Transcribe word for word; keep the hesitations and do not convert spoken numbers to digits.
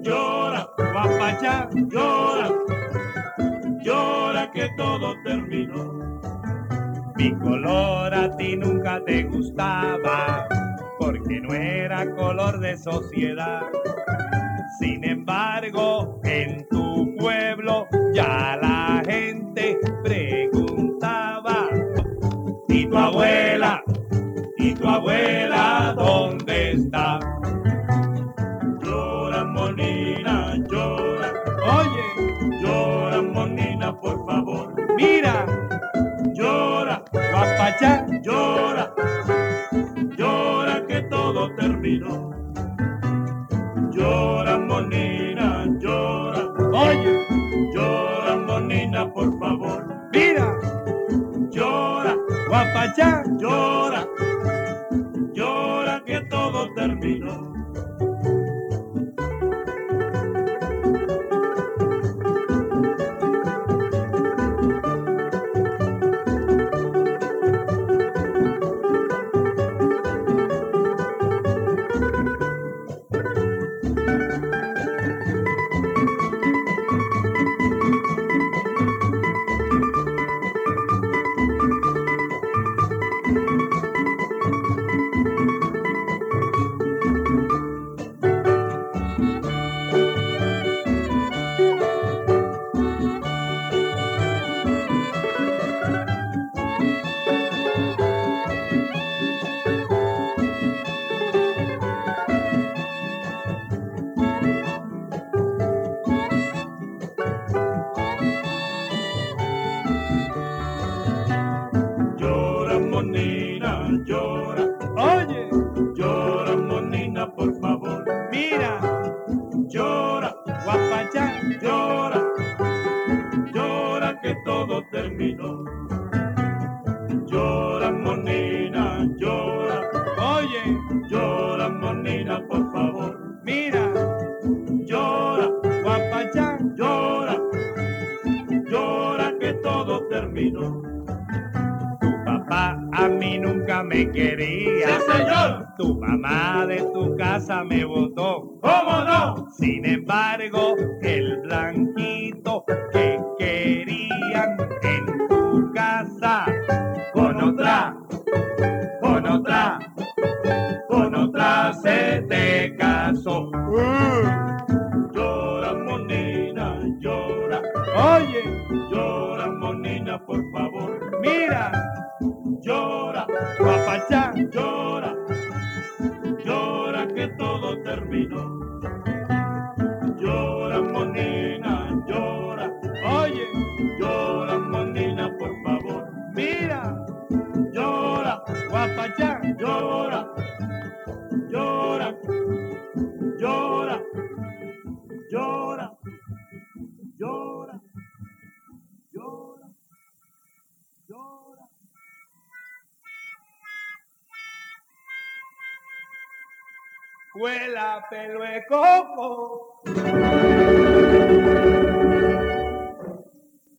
llora, Guapachá, llora, llora que todo terminó. mi color a ti nunca te gustaba, porque no era color de sociedad. Sin embargo, en tu pueblo ya la gente preguntaba, ¿y tu abuela? ¿Y tu abuela dónde está? Llora, monina, llora, Oye, llora, monina, por favor. mira, Llora, Guapachá, llora, llora que todo terminó. Llora, monina, llora, oye, llora, monina, por favor. mira, Llora, Guapachá, llora, llora que todo terminó. Llora, monina, llora, oye, llora, monina, por favor. mira, Llora, Guapachá, llora, llora que todo terminó. Llora, monina, llora, oye, llora, monina, por favor. mira, Llora, Guapachá, llora, llora que todo terminó. tu papá a mí nunca me quería. ¡Sí, señor! Tu mamá de tu casa me botó. ¿Cómo no? Sin embargo, el blanquito que querían en tu casa, con otra, con otra, con otra se te casó. Llora, monina, llora, Oye, llora, monina, por favor. mira, Llora, Guapachá, llora, llora que todo terminó. Llora, monina, llora, oye, llora, monina, por favor. mira, Llora, Guapachá, llora, llora, llora, llora, llora, llora, llora. cuela pelo de coco.